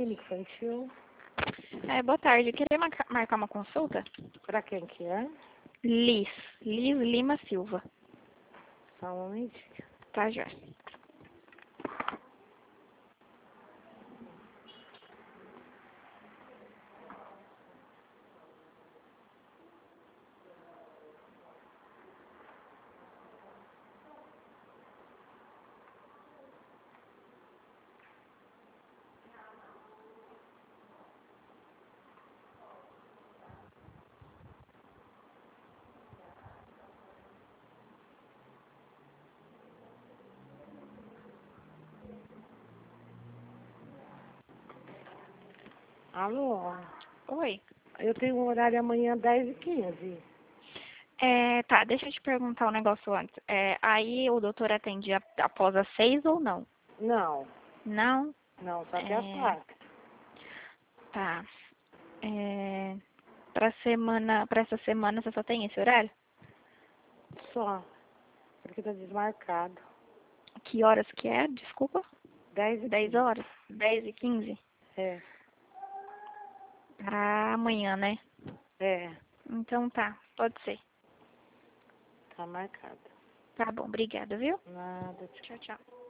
clínica infantil. Boa tarde. Eu queria marcar uma consulta? Pra quem que é? Liz Lima Silva. Só um momentinho. Tá, já. Alô? Oi. Eu tenho um horário amanhã 10h15. Tá, deixa eu te perguntar um negócio antes. Aí o doutor atende após as 6 ou não? Não, Não? não, só até a tarde. Tá. Pra essa semana você só tem esse horário? Só, porque tá desmarcado. Que horas que é? Desculpa? 10 10h15. horas? 10h15? É, Pra amanhã, né? é, Então tá, pode ser. tá marcado. Tá bom, obrigada, viu? Nada, Tchau, tchau.